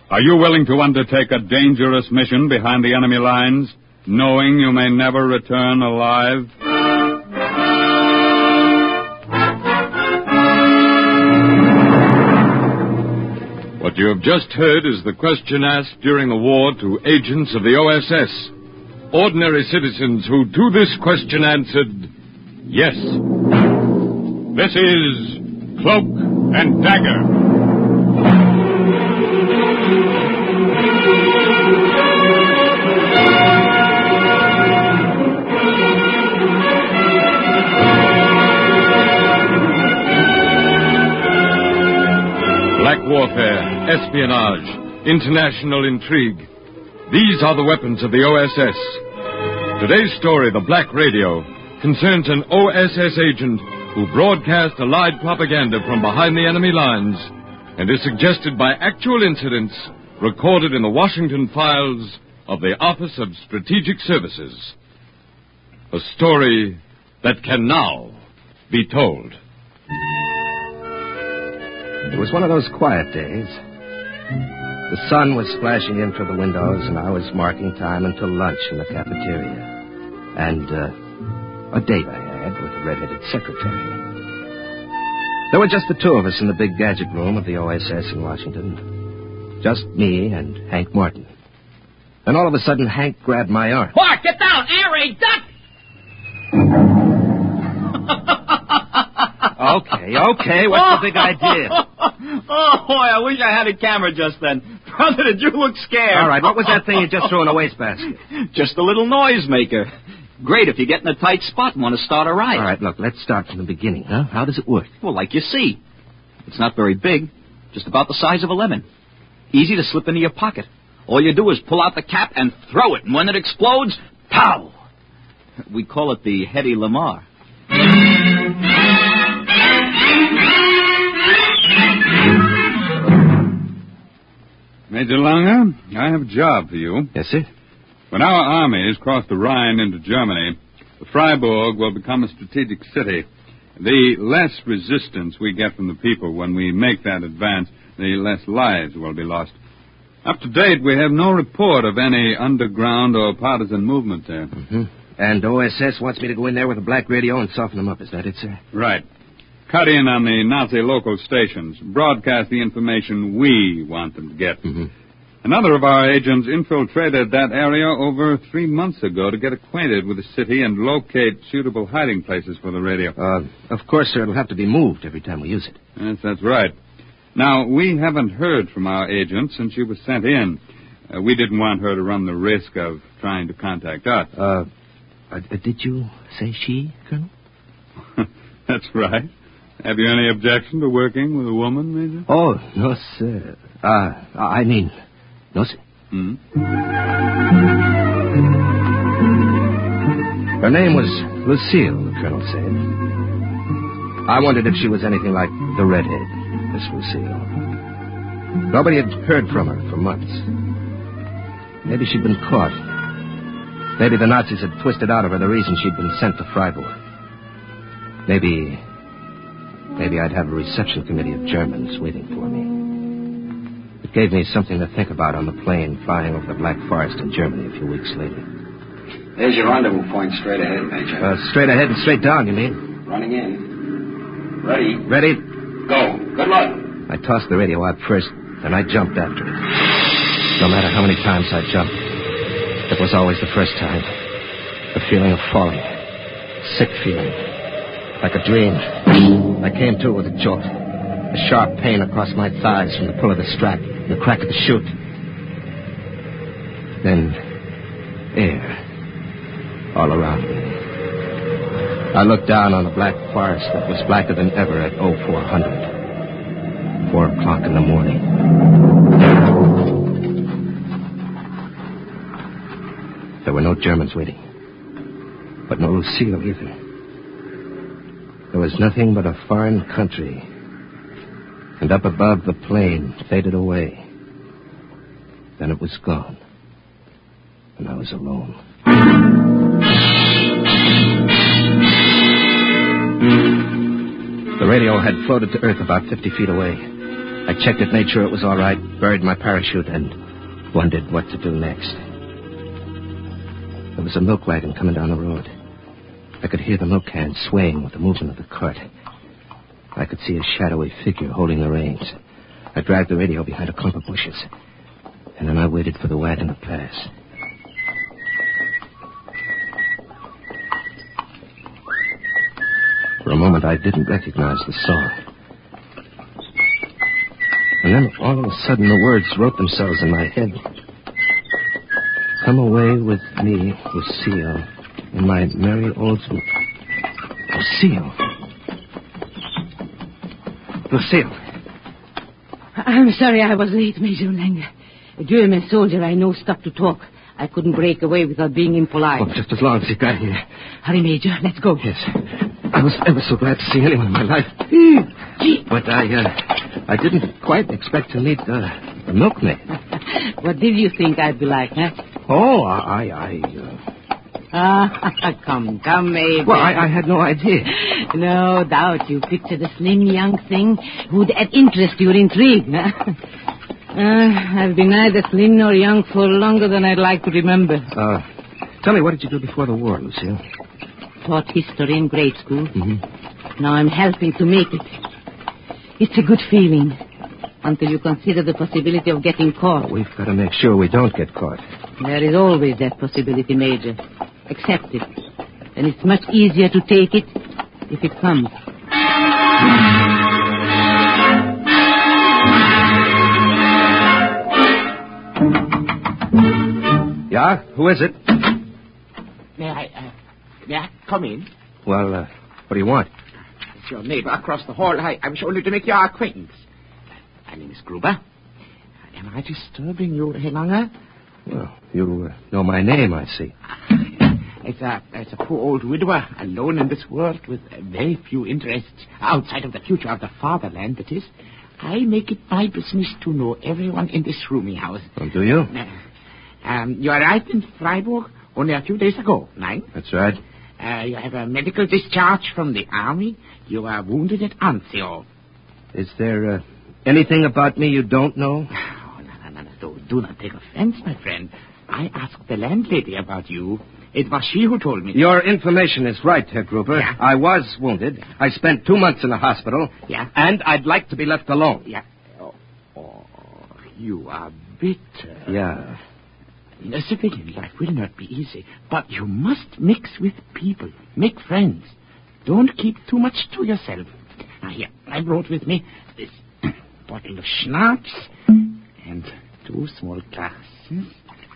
Are you willing to undertake a dangerous mission behind the enemy lines, knowing you may never return alive? What you have just heard is the question asked during a war to agents of the OSS. Ordinary citizens who to this question answered, yes. This is Cloak and Dagger. Black warfare, espionage, international intrigue. These are the weapons of the OSS. Today's story, The Black Radio, concerns an OSS agent who broadcast Allied propaganda from behind the enemy lines and is suggested by actual incidents recorded in the Washington files of the Office of Strategic Services. A story that can now be told. It was one of those quiet days. The sun was splashing in through the windows, and I was marking time until lunch in the cafeteria. And a date I had with a red-headed secretary. There were just the two of us in the big gadget room of the OSS in Washington. Just me and Hank Martin. Then all of a sudden, Hank grabbed my arm. Bart, get down! Air raid, duck! Okay, what's the big idea? Oh, boy, I wish I had a camera just then. Brother, did you look scared? All right, what was that thing you just threw in a wastebasket? Just a little noisemaker. Great if you get in a tight spot and want to start a riot. All right, look, let's start from the beginning, huh? How does it work? Well, like you see. It's not very big, just about the size of a lemon. Easy to slip into your pocket. All you do is pull out the cap and throw it, and when it explodes, pow! We call it the Hedy Lamarr. Major Langer, I have a job for you. Yes, sir? When our armies cross the Rhine into Germany, Freiburg will become a strategic city. The less resistance we get from the people when we make that advance, the less lives will be lost. Up to date, we have no report of any underground or partisan movement there. Mm-hmm. And OSS wants me to go in there with a black radio and soften them up. Is that it, sir? Right. Cut in on the Nazi local stations. Broadcast the information we want them to get. Mm-hmm. Another of our agents infiltrated that area over 3 months ago to get acquainted with the city and locate suitable hiding places for the radio. Of course, sir, it'll have to be moved every time we use it. Yes, that's right. Now, we haven't heard from our agent since she was sent in. We didn't want her to run the risk of trying to contact us. Did you say she, Colonel? That's right. Have you any objection to working with a woman, Major? Oh, no, sir. I mean, no, sir. Hmm? Her name was Lucille, the Colonel said. I wondered if she was anything like the redhead, Miss Lucille. Nobody had heard from her for months. Maybe she'd been caught. Maybe the Nazis had twisted out of her the reason she'd been sent to Freiburg. Maybe I'd have a reception committee of Germans waiting for me. It gave me something to think about on the plane flying over the Black Forest in Germany a few weeks later. There's your rendezvous point straight ahead, Major. Straight ahead and straight down, you mean? Running in. Ready? Ready? Go. Good luck. I tossed the radio out first, then I jumped after it. No matter how many times I jumped, it was always the first time. The feeling of falling. Sick feeling. Like a dream. I came to with a jolt. A sharp pain across my thighs from the pull of the strap and the crack of the chute. Then, air. All around me. I looked down on the black forest that was blacker than ever at 0400. 4 o'clock in the morning. There were no Germans waiting. But no Lucille either. There was nothing but a foreign country. And up above, the plane faded away. Then it was gone. And I was alone. The radio had floated to Earth about 50 feet away. I checked it, made sure it was all right, buried my parachute, and wondered what to do next. There was a milk wagon coming down the road. I could hear the milk can swaying with the movement of the cart. I could see a shadowy figure holding the reins. I dragged the radio behind a clump of bushes. And then I waited for the wagon to pass. For a moment, I didn't recognize the song. And then, all of a sudden, the words wrote themselves in my head. Come away with me, Lucille, in my merry old... Lucille. Lucille. I'm sorry I was late, Major Langer. A German soldier I know stopped to talk. I couldn't break away without being impolite. Oh, just as long as you got here. Hurry, Major. Let's go. Yes. I was ever so glad to see anyone in my life. But I didn't quite expect to meet the milkmaid. What did you think I'd be like, huh? Oh, Come, Major. Well, I had no idea. No doubt you pictured a slim young thing who'd interest your intrigue, huh? I've been neither slim nor young for longer than I'd like to remember. Tell me, what did you do before the war, Lucille? Taught history in grade school. Mm-hmm. Now I'm helping to make it. It's a good feeling until you consider the possibility of getting caught. Well, we've got to make sure we don't get caught. There is always that possibility, Major. Accept it. And it's much easier to take it if it comes. Yeah? Who is it? May I come in? Well, what do you want? It's your neighbor across the hall. I wish only to make your acquaintance. My name is Gruber. Am I disturbing you, Herr Langer? Well, you know my name, I see. It's a poor old widower, alone in this world with very few interests, outside of the future of the fatherland, that is. I make it my business to know everyone in this rooming house. Oh, do you? You arrived in Freiburg only a few days ago, Nein? That's right. You have a medical discharge from the army. You are wounded at Anzio. Is there anything about me you don't know? Oh, no. Do not take offense, my friend. I asked the landlady about you. It was she who told me. Your information is right, Herr Gruber. Yeah. I was wounded. I spent 2 months in the hospital. Yeah. And I'd like to be left alone. Yeah. Oh, you are bitter. Yeah. A civilian life will not be easy, but you must mix with people, make friends. Don't keep too much to yourself. Now, here, I brought with me this bottle of schnapps and 2 small glasses.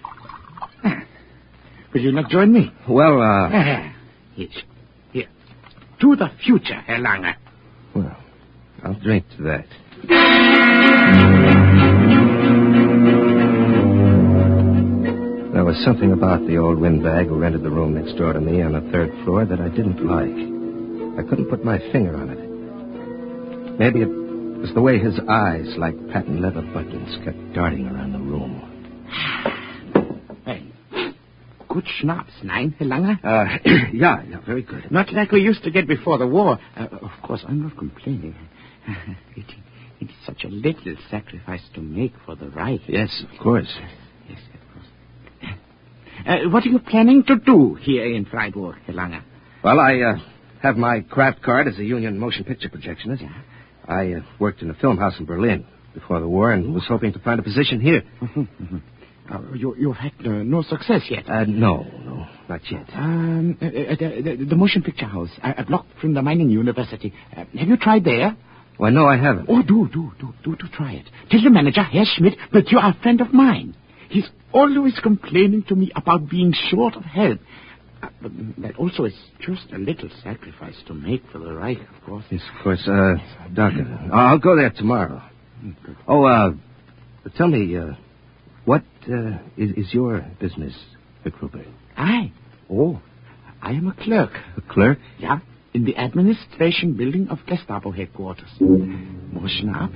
Will you not join me? Well, Here. To the future, Herr Langer. Well, I'll drink to that. There was something about the old windbag who rented the room next door to me on the 3rd floor that I didn't like. I couldn't put my finger on it. Maybe it was the way his eyes, like patent leather buttons, kept darting around the room. Well, good schnapps, Nein, Herr Langer? Yeah, very good. Not like we used to get before the war. Of course, I'm not complaining. It is such a little sacrifice to make for the Reich. Yes, of course. Yes, of course. What are you planning to do here in Freiburg, Herr Langer? Well, I have my craft card as a union motion picture projectionist. Yeah. I worked in a film house in Berlin before the war and was hoping to find a position here. You've had no success yet? No, not yet. The motion picture house, a block from the mining university. Have you tried there? Why, no, I haven't. Oh, do try it. Tell the manager, Herr Schmidt, that you are a friend of mine. He's always complaining to me about being short of help. But that also is just a little sacrifice to make for the Reich, of course. Yes, of course. Doctor, I'll go there tomorrow. Oh, tell me, what is your business, Herr Gruber? I am a clerk. A clerk? Yeah, in the administration building of Gestapo headquarters. More schnapps?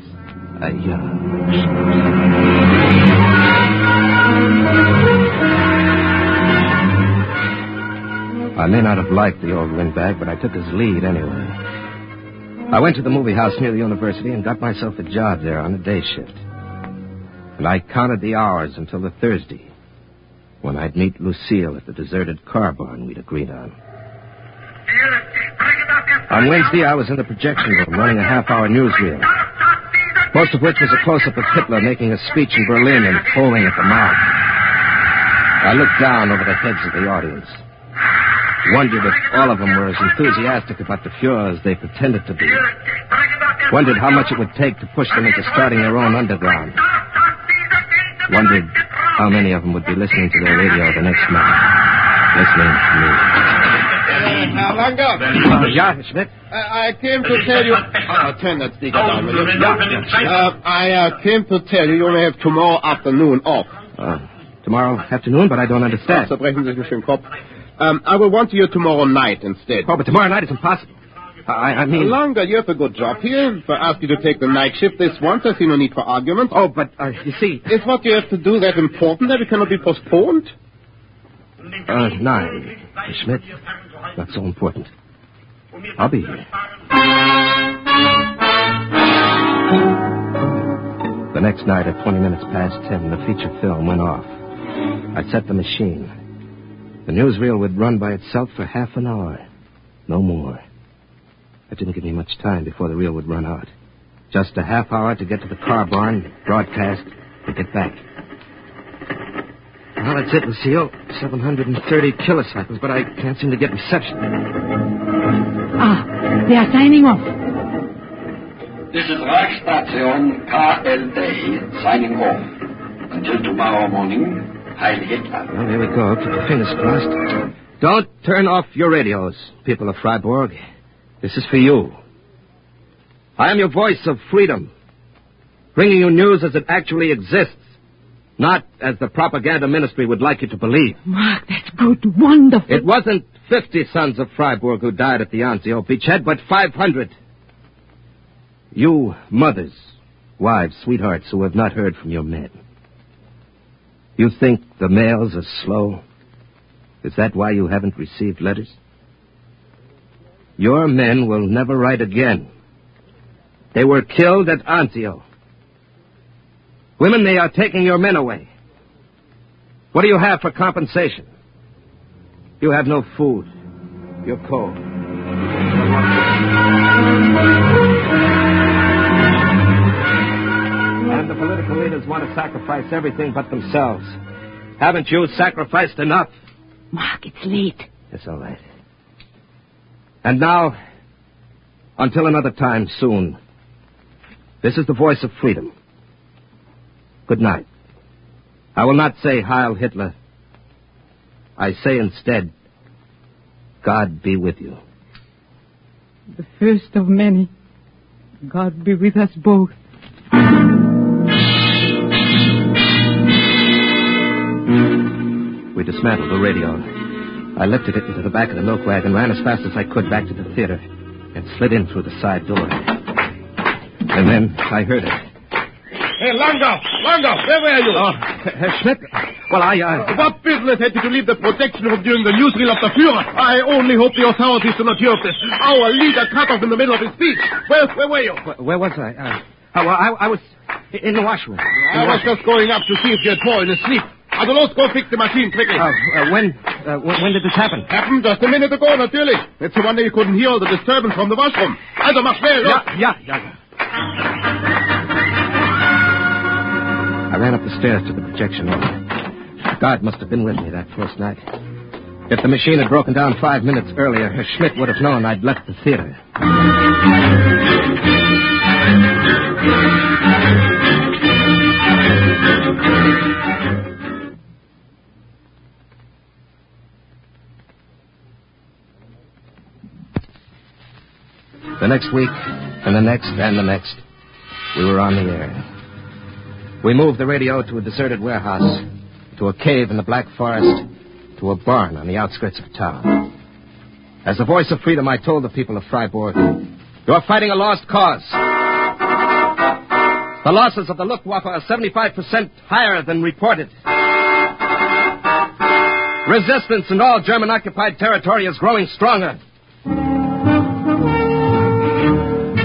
I may not have liked the old windbag, but I took his lead anyway. I went to the movie house near the university and got myself a job there on a day shift. And I counted the hours until the Thursday, when I'd meet Lucille at the deserted car barn we'd agreed on. On Wednesday, I was in the projection room running a half-hour newsreel, most of which was a close-up of Hitler making a speech in Berlin and foaming at the mouth. I looked down over the heads of the audience, wondered if all of them were as enthusiastic about the Fuhrer as they pretended to be, wondered how much it would take to push them into starting their own underground, wondered how many of them would be listening to their radio the next night, listening to me. Herr Langer. Yeah, Schmidt? I came to tell you... turn that speaker down, will you? I came to tell you only have tomorrow afternoon off. Tomorrow afternoon, but I don't understand. So brechen Sie sich den Kopf. I will want you tomorrow night instead. Oh, but tomorrow night is impossible. I mean... Langer, you have a good job here. If I ask you to take the night shift this once, I see no need for argument. Oh, but, you see... Is what you have to do that important that it cannot be postponed? 9, Schmidt. Not so important. I'll be here. The next night at 20 minutes past 10, the feature film went off. I set the machine. The newsreel would run by itself for half an hour. No more. It didn't give me much time before the reel would run out. Just a half hour to get to the car barn, broadcast, and get back. Well, that's it, Lucille. 730 kilocycles, but I can't seem to get reception. They are signing off. This is Reichsstation KLD signing off. Until tomorrow morning, Heil Hitler. Well, here we go. Keep your fingers crossed. Don't turn off your radios, people of Freiburg. This is for you. I am your voice of freedom, bringing you news as it actually exists, not as the propaganda ministry would like you to believe. Mark, that's good. Wonderful. It wasn't 50 sons of Freiburg who died at the Anzio beachhead, but 500. You mothers, wives, sweethearts who have not heard from your men. You think the mails are slow? Is that why you haven't received letters? Your men will never write again. They were killed at Anzio. Women, they are taking your men away. What do you have for compensation? You have no food. You're cold. And the political leaders want to sacrifice everything but themselves. Haven't you sacrificed enough? Mark, it's late. It's all right. And now, until another time soon, this is the voice of freedom. Good night. I will not say Heil Hitler. I say instead, God be with you. The first of many. God be with us both. We dismantled the radio. I lifted it into the back of the milk wagon, ran as fast as I could back to the theater, and slid in through the side door. And then I heard it. Hey, Langer, where were you? Herr Schmidt? Well, What business had you to leave the protection room during the newsreel of the Fuhrer? I only hope the authorities do not hear of this. Our leader cut off in the middle of his speech. Where were you? Where was I? I was in the washroom. I was just going up to see if you had fallen asleep. Let's go fix the machine quickly. When did this happen? Happened just a minute ago, natürlich. It's a wonder you couldn't hear all the disturbance from the washroom. Also, mach schnell, los. Yeah. I ran up the stairs to the projection room. The guard must have been with me that first night. If the machine had broken down 5 minutes earlier, Herr Schmidt would have known I'd left the theater. The next week, and the next, and the next, we were on the air. We moved the radio to a deserted warehouse, to a cave in the Black Forest, to a barn on the outskirts of town. As the voice of freedom, I told the people of Freiburg, you're fighting a lost cause. The losses of the Luftwaffe are 75% higher than reported. Resistance in all German-occupied territory is growing stronger.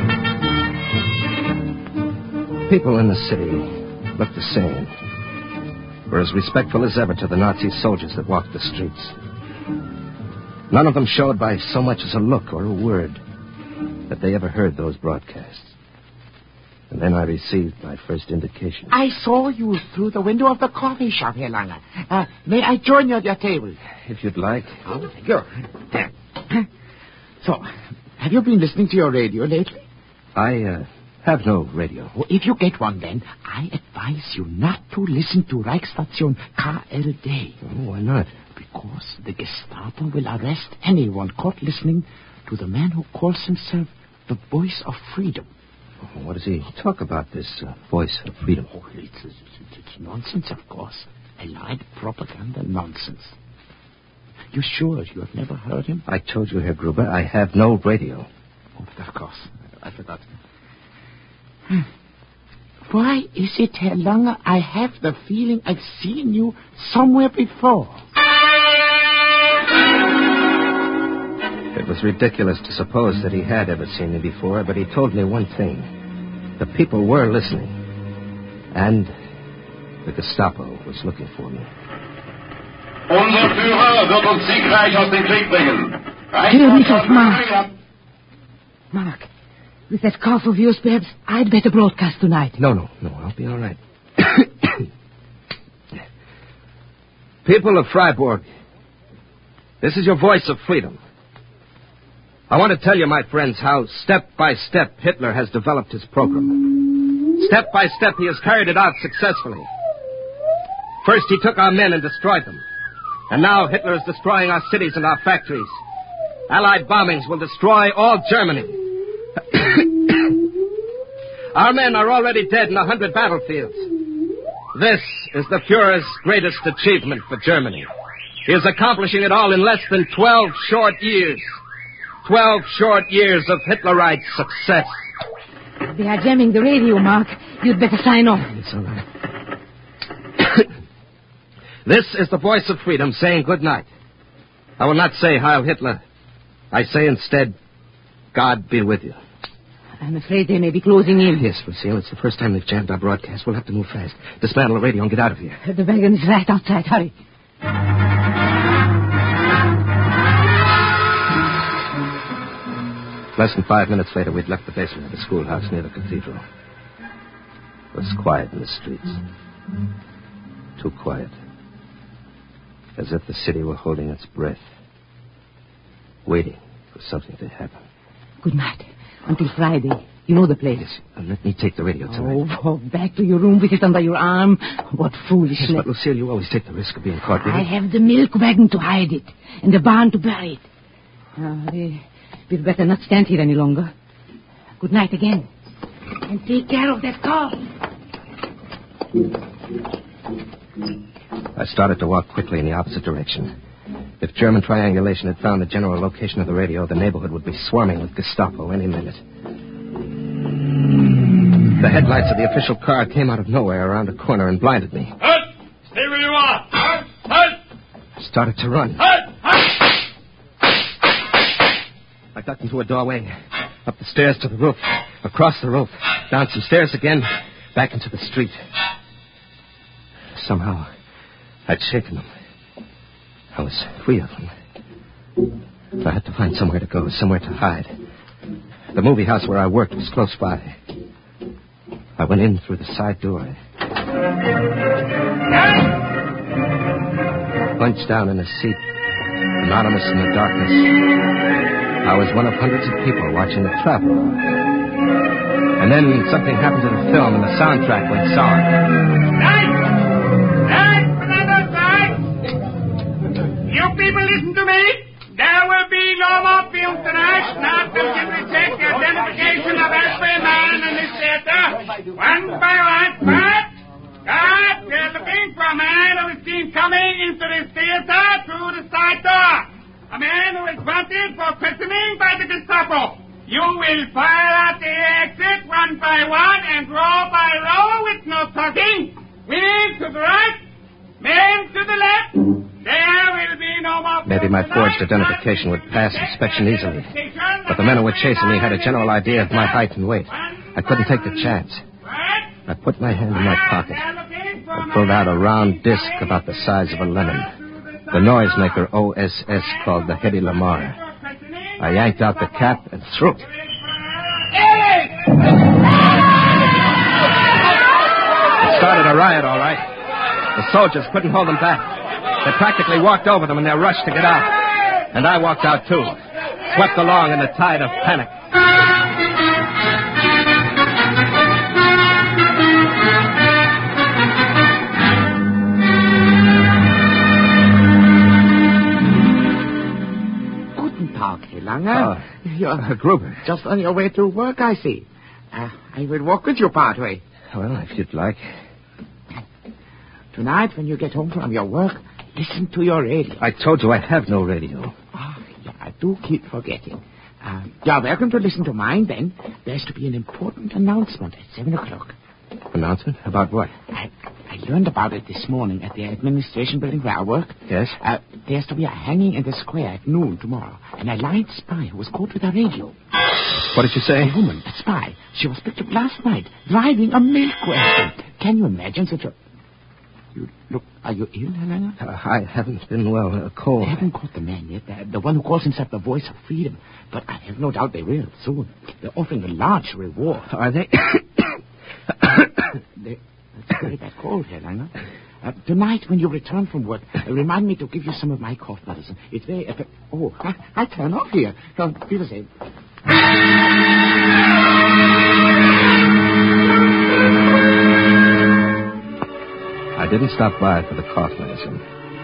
people in the city looked the same. Were as respectful as ever to the Nazi soldiers that walked the streets. None of them showed by so much as a look or a word that they ever heard those broadcasts. And then I received my first indication. I saw you through the window of the coffee shop, Herr Lange. May I join you at your table? If you'd like. Oh, thank you. There. So, have you been listening to your radio lately? I have no radio. Well, if you get one, then, I advise you not to listen to Reichsstation KRD. Oh, why not? Because the Gestapo will arrest anyone caught listening to the man who calls himself the Voice of Freedom. Oh, what does he talk about, this Voice of Freedom? Oh, it's nonsense, of course. Allied propaganda nonsense. You sure you have never heard him? I told you, Herr Gruber, I have no radio. Oh, of course. I forgot. Why is it, Herr Lange, I have the feeling I've seen you somewhere before? It was ridiculous to suppose that he had ever seen me before, but he told me one thing. The people were listening. And the Gestapo was looking for me. Unser Führer wird uns siegreich aus dem Krieg bringen. Hör mich auf, Mark. Mark, with that cough of yours, perhaps I'd better broadcast tonight. No, I'll be all right. People of Freiburg, this is your Voice of Freedom. I want to tell you, my friends, how step by step Hitler has developed his program. Step by step he has carried it out successfully. First he took our men and destroyed them. And now Hitler is destroying our cities and our factories. Allied bombings will destroy all Germany. Our men are already dead in 100 battlefields. This is the Fuhrer's greatest achievement for Germany. He is accomplishing it all in less than 12 short years. 12 short years of Hitlerite success. They are jamming the radio, Mark. You'd better sign off. It's all right. This is the Voice of Freedom saying good night. I will not say Heil Hitler. I say instead, God be with you. I'm afraid they may be closing in. Yes, Lucille, it's the first time they've jammed our broadcast. We'll have to move fast. Dismantle the radio and get out of here. The wagon is right outside. Hurry. Less than 5 minutes later, we'd left the basement of the schoolhouse near the cathedral. It was quiet in the streets. Too quiet. As if the city were holding its breath. Waiting for something to happen. Good night. Until Friday. You know the place. Yes, let me take the radio tonight. Oh, back to your room with it under your arm. What foolishness. Yes, but Lucille, you always take the risk of being caught with I it. have the milk wagon to hide it. And the barn to bury it. We'd better not stand here any longer. Good night again. And take care of that car. I started to walk quickly in the opposite direction. If German triangulation had found the general location of the radio, the neighborhood would be swarming with Gestapo any minute. The headlights of the official car came out of nowhere around a corner and blinded me. Halt! Stay where you are! Halt! Halt! I started to run. Halt! Halt! I ducked into a doorway, up the stairs to the roof, across the roof, down some stairs again, back into the street. Somehow, I'd shaken them. I was free of them. I had to find somewhere to go, somewhere to hide. The movie house where I worked was close by. I went in through the side door. Bunched down in a seat, anonymous in the darkness. I was one of hundreds of people watching the travel. And then something happened to the film and the soundtrack went sour. You people listen to me. There will be no more films tonight. Not until we check the identification of every man in this theater. One by one. But, God, we're looking for a man who is seen coming into this theater through the side door. A man who is wanted for prisoning by the Gestapo. You will file out the exit one by one and row by row with no talking. Women to the right, men to the left. There will be no more... Maybe my forged identification would pass inspection easily. But the men who were chasing me had a general idea of my height and weight. I couldn't take the chance. I put my hand in my pocket and pulled out a round disc about the size of a lemon. The noisemaker OSS called the Hedy Lamarr. I yanked out the cap and threw it. It started a riot, all right. The soldiers couldn't hold them back. They practically walked over them in their rush to get out. And I walked out, too, swept along in the tide of panic. Guten Tag, Herr Langer. You're Gruber. just on your way to work, I see. I will walk with you partway. Well, if you'd like. Tonight, when you get home from your work, listen to your radio. I told you I have no radio. Yeah, I do keep forgetting. You're welcome to listen to mine, then. There's to be an important announcement at 7 o'clock. Announcement? About what? I learned about it this morning at the administration building where I work. Yes? There's to be a hanging in the square at noon tomorrow. An allied spy who was caught with a radio. What did you say? A woman, a spy. She was picked up last night, driving a milk wagon. Can you imagine such a... Look, are you ill, Helena? I haven't been well. A cold. I haven't caught the man yet, the one who calls himself the Voice of Freedom. But I have no doubt they will soon. They're offering a large reward. Are they? That's a very bad cold, Helena. Tonight, when you return from work, remind me to give you some of my cough medicine. It's very... I turn off here. Come, be the same. I didn't stop by for the cough medicine.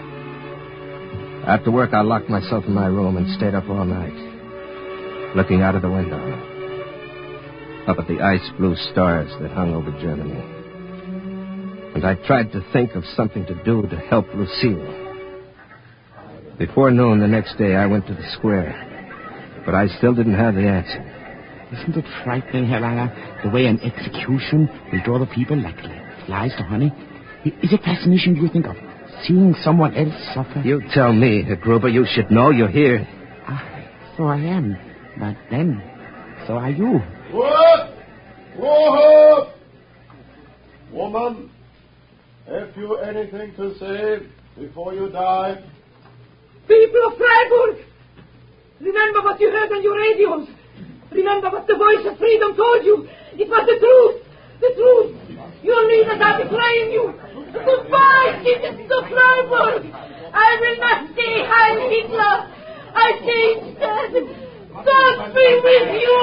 After work, I locked myself in my room and stayed up all night, looking out of the window, up at the ice-blue stars that hung over Germany. And I tried to think of something to do to help Lucille. Before noon the next day, I went to the square, but I still didn't have the answer. Isn't it frightening, Helena, the way an execution will draw the people like flies to honey? Is it fascination, do you think, of seeing someone else suffer? You tell me, Herr Gruber. You should know. You're here. So I am. But then, so are you. What? Whoa! Woman, have you anything to say before you die? People of Freiburg, remember what you heard on your radios. Remember what the Voice of Freedom told you. It was the truth. The truth. Your leaders are betraying you. Goodbye, citizens of Freiburg. I will not stay Heil Hitler. I say instead, God be with you.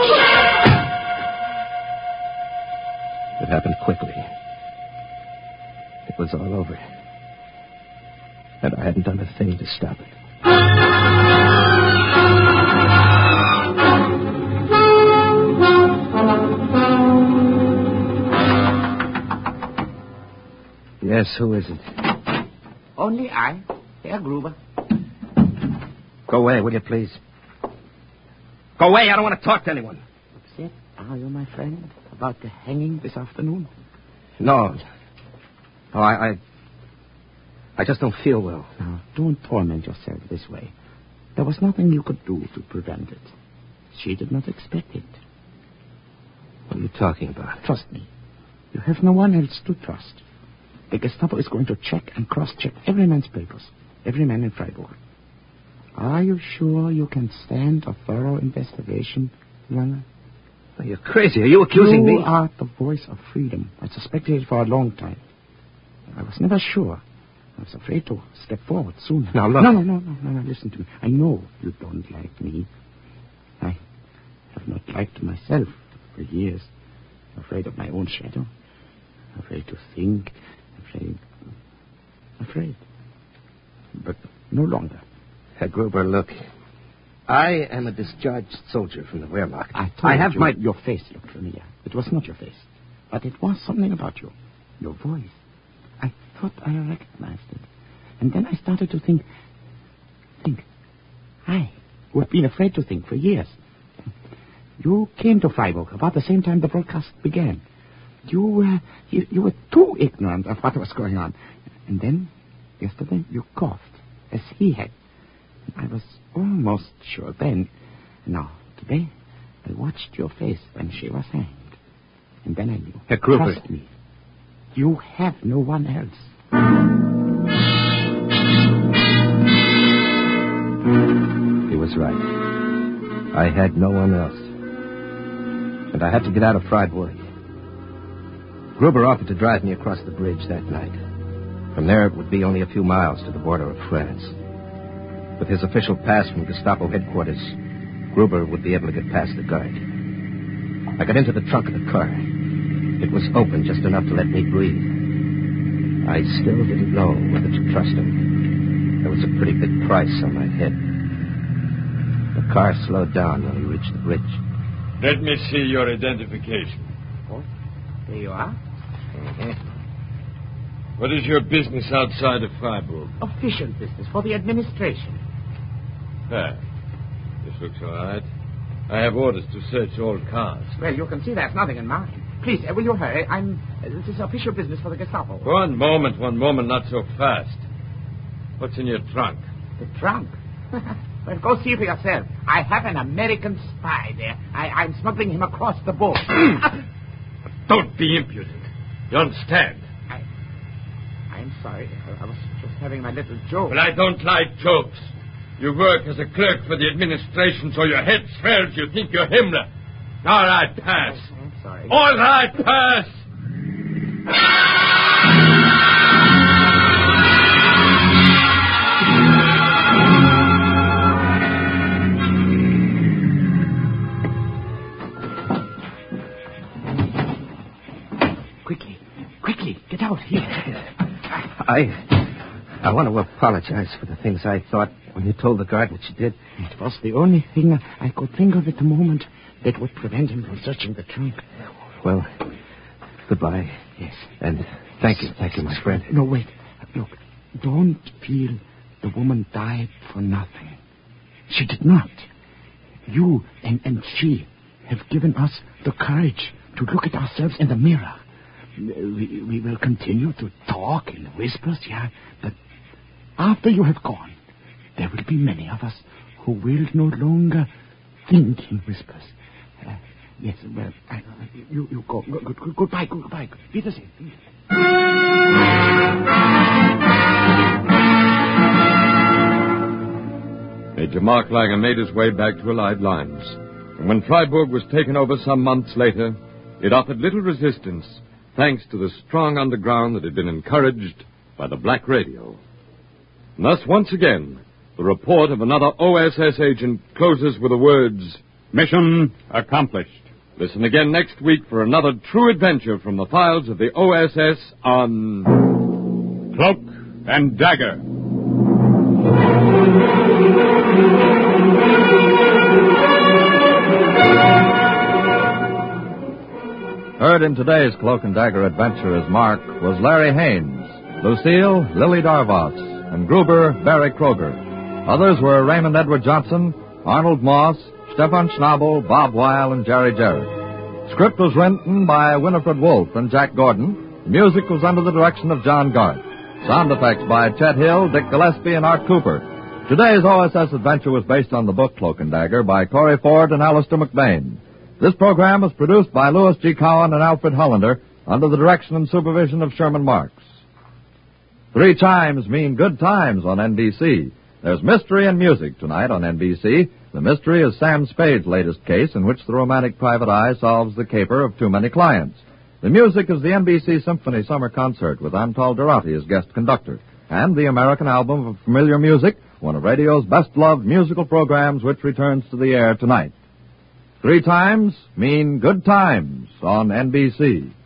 It happened quickly. It was all over. And I hadn't done a thing to stop it. Yes, who is it? Only I, Herr Gruber. Go away, will you, please? Go away, I don't want to talk to anyone. Upset, are you, my friend, about the hanging this afternoon? No. Oh, I just don't feel well. Now, don't torment yourself this way. There was nothing you could do to prevent it. She did not expect it. What are you talking about? Trust me. You have no one else to trust. The Gestapo is going to check and cross-check every man's papers. Every man in Freiburg. Are you sure you can stand a thorough investigation, Lange? Are you crazy? Are you accusing me? You are the Voice of Freedom. I suspected it for a long time. I was never sure. I was afraid to step forward soon. Now, look. No, listen to me. I know you don't like me. I have not liked myself for years. Afraid of my own shadow. Afraid to think. Afraid. But no longer. Herr Gruber, look. I am a discharged soldier from the Wehrmacht. I have your face looked familiar. It was not your face. But it was something about you. Your voice. I thought I recognized it. And then I started to think. I, who have been afraid to think for years. You came to Freiburg about the same time the broadcast began. You were too ignorant of what was going on. And then, yesterday, you coughed, as he had. I was almost sure then. Now, today, I watched your face when she was hanged. And then I knew. Herr Gruber. Trust me. You have no one else. He was right. I had no one else. And I had to get out of Freiburg. Gruber offered to drive me across the bridge that night. From there, it would be only a few miles to the border of France. With his official pass from Gestapo headquarters, Gruber would be able to get past the guard. I got into the trunk of the car. It was open just enough to let me breathe. I still didn't know whether to trust him. There was a pretty big price on my head. The car slowed down when we reached the bridge. Let me see your identification. Oh, there you are. Mm-hmm. What is your business outside of Freiburg? Official business for the administration. There. This looks all right. I have orders to search all cars. Well, you can see there's nothing in mine. Please, will you hurry? This is official business for the Gestapo. One moment, not so fast. What's in your trunk? The trunk? Well, go see for yourself. I have an American spy there. I'm smuggling him across the border. Don't be impudent. You understand? I'm sorry. I was just having my little joke. Well, I don't like jokes. You work as a clerk for the administration, so your head swells. You think you're Himmler. All right, pass. I'm sorry. All right, pass. Quickly, get out here. I want to apologize for the things I thought when you told the guard what you did. It was the only thing I could think of at the moment that would prevent him from searching the trunk. Well, goodbye. Yes. And thank you, my friend. No, wait. Look, don't feel the woman died for nothing. She did not. You and she have given us the courage to look at ourselves in the mirror. We will continue to talk in whispers, yeah, but after you have gone, there will be many of us who will no longer think in whispers. Yes, well, you go. Goodbye. Wiedersehen. Major Marklager made his way back to Allied lines. And when Freiburg was taken over some months later, it offered little resistance, thanks to the strong underground that had been encouraged by the Black Radio. And thus, once again, the report of another OSS agent closes with the words, "Mission accomplished." Listen again next week for another true adventure from the files of the OSS on Cloak and Dagger. Heard in today's Cloak and Dagger adventure as Mark was Larry Haynes, Lucille, Lily Darvas, and Gruber, Barry Kroger. Others were Raymond Edward Johnson, Arnold Moss, Stefan Schnabel, Bob Weil, and Jerry Jarrett. Script was written by Winifred Wolfe and Jack Gordon. Music was under the direction of John Garth. Sound effects by Chet Hill, Dick Gillespie, and Art Cooper. Today's OSS adventure was based on the book Cloak and Dagger by Corey Ford and Alistair McBain. This program was produced by Louis G. Cowan and Alfred Hollander under the direction and supervision of Sherman Marks. 3 chimes mean good times on NBC. There's mystery and music tonight on NBC. The mystery is Sam Spade's latest case in which the romantic private eye solves the caper of too many clients. The music is the NBC Symphony Summer Concert with Antal Durati as guest conductor, and the American Album of Familiar Music, one of radio's best-loved musical programs which returns to the air tonight. 3 times mean good times on NBC.